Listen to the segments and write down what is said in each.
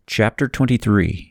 Chapter 23.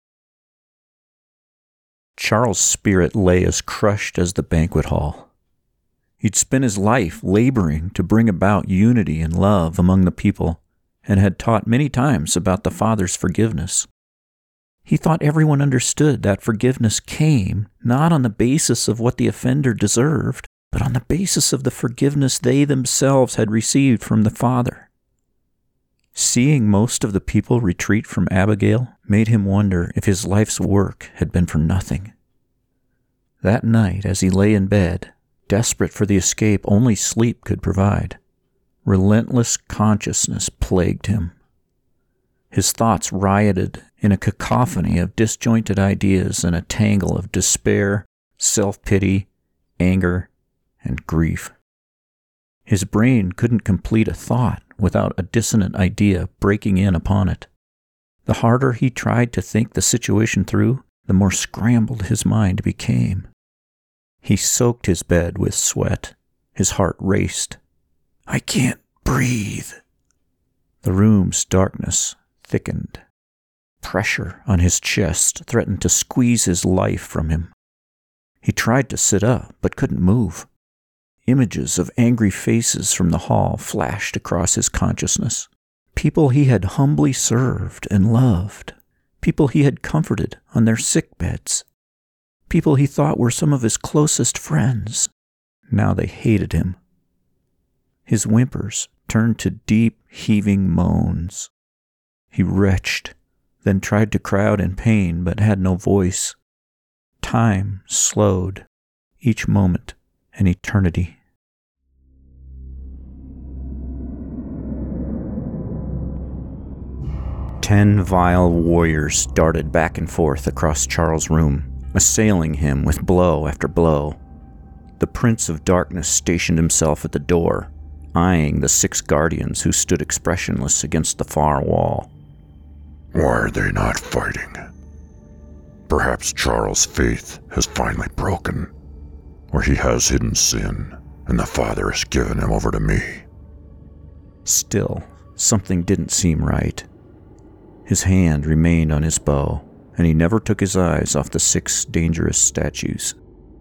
Charles' spirit lay as crushed as the banquet hall. He'd spent his life laboring to bring about unity and love among the people, and had taught many times about the Father's forgiveness. He thought everyone understood that forgiveness came not on the basis of what the offender deserved, but on the basis of the forgiveness they themselves had received from the Father. Seeing most of the people retreat from Abigail made him wonder if his life's work had been for nothing. That night, as he lay in bed, desperate for the escape only sleep could provide, relentless consciousness plagued him. His thoughts rioted in a cacophony of disjointed ideas and a tangle of despair, self-pity, anger, and grief. His brain couldn't complete a thought without a dissonant idea breaking in upon it. The harder he tried to think the situation through, the more scrambled his mind became. He soaked his bed with sweat. His heart raced. "I can't breathe." The room's darkness thickened. Pressure on his chest threatened to squeeze his life from him. He tried to sit up, but couldn't move. Images of angry faces from the hall flashed across his consciousness. People he had humbly served and loved. People he had comforted on their sick beds. People he thought were some of his closest friends. Now they hated him. His whimpers turned to deep, heaving moans. He retched, then tried to cry out in pain, but had no voice. Time slowed, each moment an eternity. Ten vile warriors darted back and forth across Charles' room, assailing him with blow after blow. The Prince of Darkness stationed himself at the door, eyeing the 6 guardians who stood expressionless against the far wall. Why are they not fighting? Perhaps Charles' faith has finally broken, or he has hidden sin, and the Father has given him over to me. Still, something didn't seem right. His hand remained on his bow, and he never took his eyes off the 6 dangerous statues.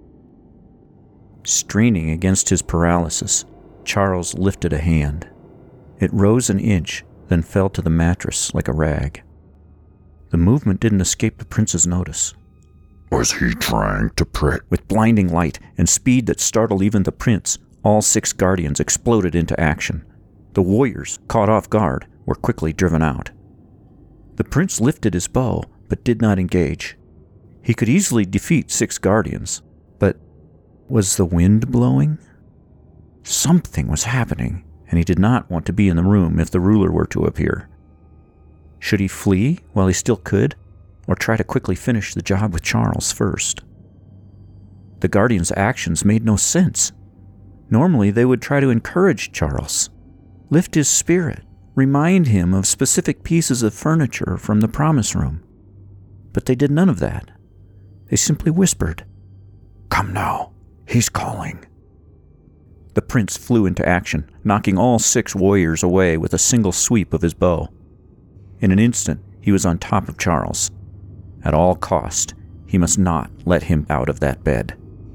Straining against his paralysis, Charles lifted a hand. It rose an inch, then fell to the mattress like a rag. The movement didn't escape the prince's notice. Was he trying to pray? With blinding light and speed that startled even the prince, all 6 guardians exploded into action. The warriors, caught off guard, were quickly driven out. The prince lifted his bow, but did not engage. He could easily defeat 6 guardians, but was the wind blowing? Something was happening, and he did not want to be in the room if the ruler were to appear. Should he flee while he still could, or try to quickly finish the job with Charles first? The guardians' actions made no sense. Normally, they would try to encourage Charles, lift his spirit, remind him of specific pieces of furniture from the promise room. But they did none of that. They simply whispered, "Come now, he's calling." The prince flew into action, knocking all 6 warriors away with a single sweep of his bow. In an instant, he was on top of Charles. At all cost, he must not let him out of that bed.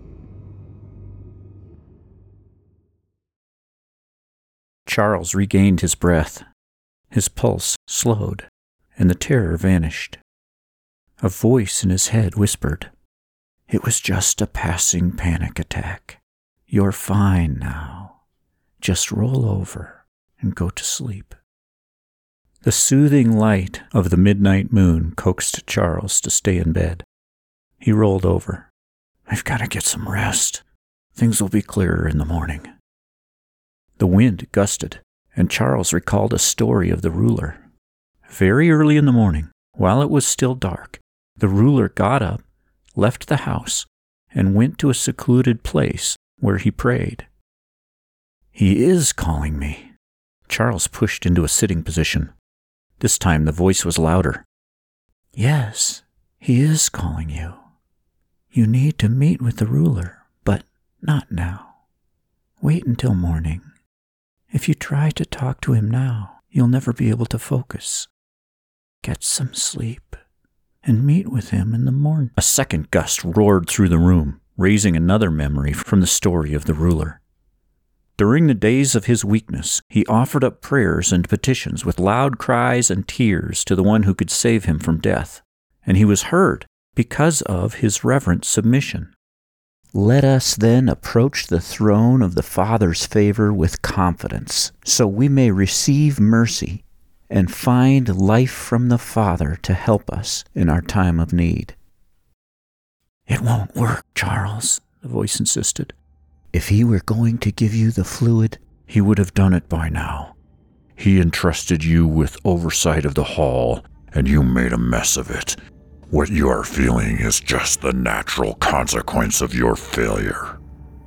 Charles regained his breath. His pulse slowed, and the terror vanished. A voice in his head whispered, "It was just a passing panic attack. You're fine now. Just roll over and go to sleep." The soothing light of the midnight moon coaxed Charles to stay in bed. He rolled over. "I've got to get some rest. Things will be clearer in the morning." The wind gusted, and Charles recalled a story of the ruler. Very early in the morning, while it was still dark, the ruler got up, left the house, and went to a secluded place where he prayed. "He is calling me." Charles pushed into a sitting position. This time the voice was louder. "Yes, he is calling you. You need to meet with the ruler, but not now. Wait until morning. If you try to talk to him now, you'll never be able to focus. get some sleep and meet with him in the morning." A second gust roared through the room, raising another memory from the story of the ruler. During the days of his weakness, he offered up prayers and petitions with loud cries and tears to the one who could save him from death, and he was heard because of his reverent submission. Let us then approach the throne of the Father's favor with confidence, so we may receive mercy and find life from the Father to help us in our time of need. "It won't work, Charles," the voice insisted. "If he were going to give you the fluid, he would have done it by now. He entrusted you with oversight of the hall, and you made a mess of it. What you are feeling is just the natural consequence of your failure."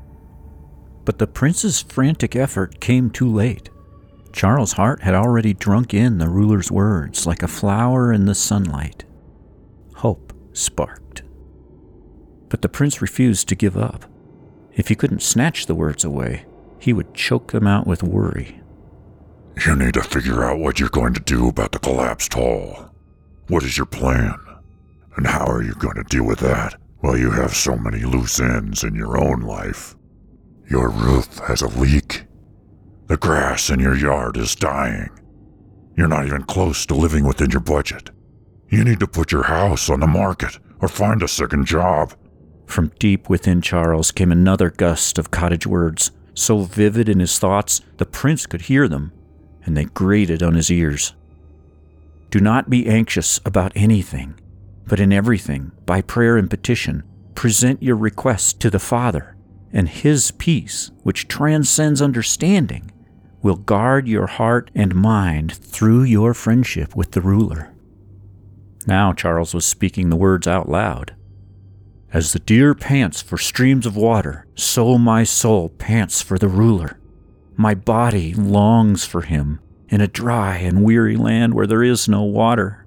But the prince's frantic effort came too late. Charles' heart had already drunk in the ruler's words like a flower in the sunlight. Hope sparked. But the prince refused to give up. If he couldn't snatch the words away, he would choke them out with worry. "You need to figure out what you're going to do about the collapsed hall. What is your plan? And how are you going to deal with that while you have so many loose ends in your own life? Your roof has a leak. The grass in your yard is dying. You're not even close to living within your budget. You need to put your house on the market or find a second job." From deep within Charles came another gust of cottage words, so vivid in his thoughts the prince could hear them, and they grated on his ears. "Do not be anxious about anything, but in everything, by prayer and petition, present your requests to the Father, and His peace, which transcends understanding, will guard your heart and mind through your friendship with the ruler." Now Charles was speaking the words out loud. "As the deer pants for streams of water, so my soul pants for the ruler. My body longs for him in a dry and weary land where there is no water.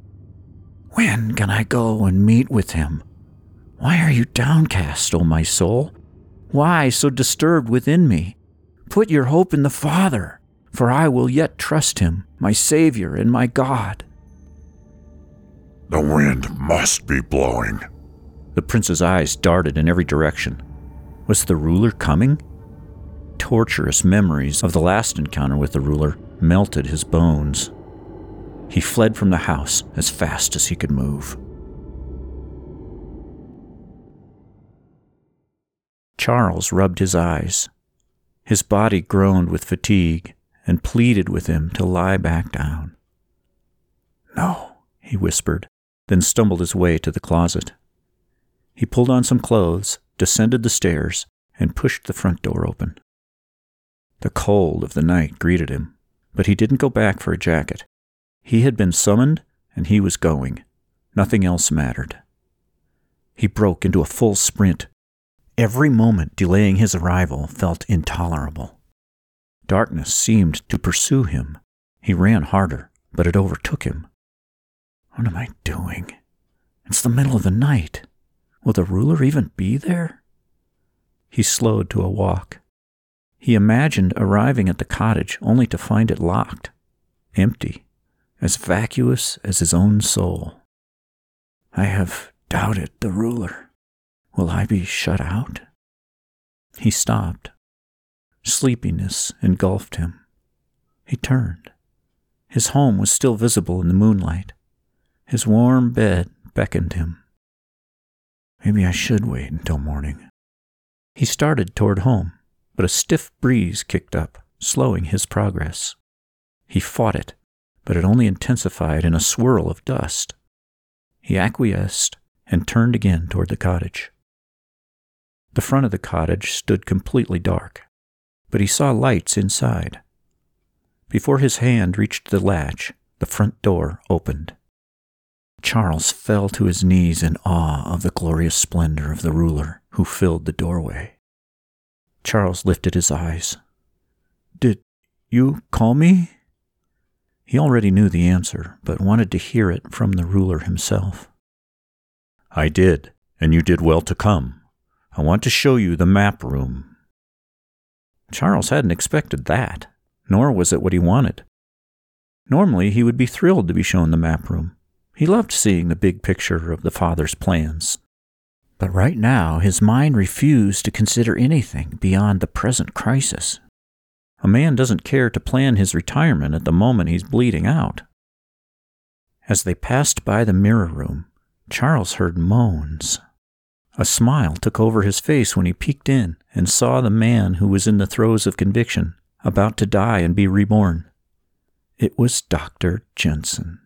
When can I go and meet with him? Why are you downcast, O my soul? Why so disturbed within me? Put your hope in the Father, for I will yet trust him, my Savior and my God." "The wind must be blowing." The prince's eyes darted in every direction. Was the ruler coming? Torturous memories of the last encounter with the ruler melted his bones. He fled from the house as fast as he could move. Charles rubbed his eyes. His body groaned with fatigue and pleaded with him to lie back down. "No," he whispered, then stumbled his way to the closet. He pulled on some clothes, descended the stairs, and pushed the front door open. The cold of the night greeted him, but he didn't go back for a jacket. He had been summoned, and he was going. Nothing else mattered. He broke into a full sprint. Every moment delaying his arrival felt intolerable. Darkness seemed to pursue him. He ran harder, but it overtook him. What am I doing? It's the middle of the night. Will the ruler even be there? He slowed to a walk. He imagined arriving at the cottage only to find it locked, empty, as vacuous as his own soul. I have doubted the ruler. Will I be shut out? He stopped. Sleepiness engulfed him. He turned. His home was still visible in the moonlight. His warm bed beckoned him. Maybe I should wait until morning. He started toward home, but a stiff breeze kicked up, slowing his progress. He fought it, but it only intensified in a swirl of dust. He acquiesced and turned again toward the cottage. The front of the cottage stood completely dark, but he saw lights inside. Before his hand reached the latch, the front door opened. Charles fell to his knees in awe of the glorious splendor of the ruler who filled the doorway. Charles lifted his eyes. "Did you call me?" He already knew the answer, but wanted to hear it from the ruler himself. "I did, and you did well to come. I want to show you the map room." Charles hadn't expected that, nor was it what he wanted. Normally, he would be thrilled to be shown the map room. He loved seeing the big picture of the Father's plans. But right now, his mind refused to consider anything beyond the present crisis. A man doesn't care to plan his retirement at the moment he's bleeding out. As they passed by the mirror room, Charles heard moans. A smile took over his face when he peeked in and saw the man who was in the throes of conviction, about to die and be reborn. It was Dr. Jensen.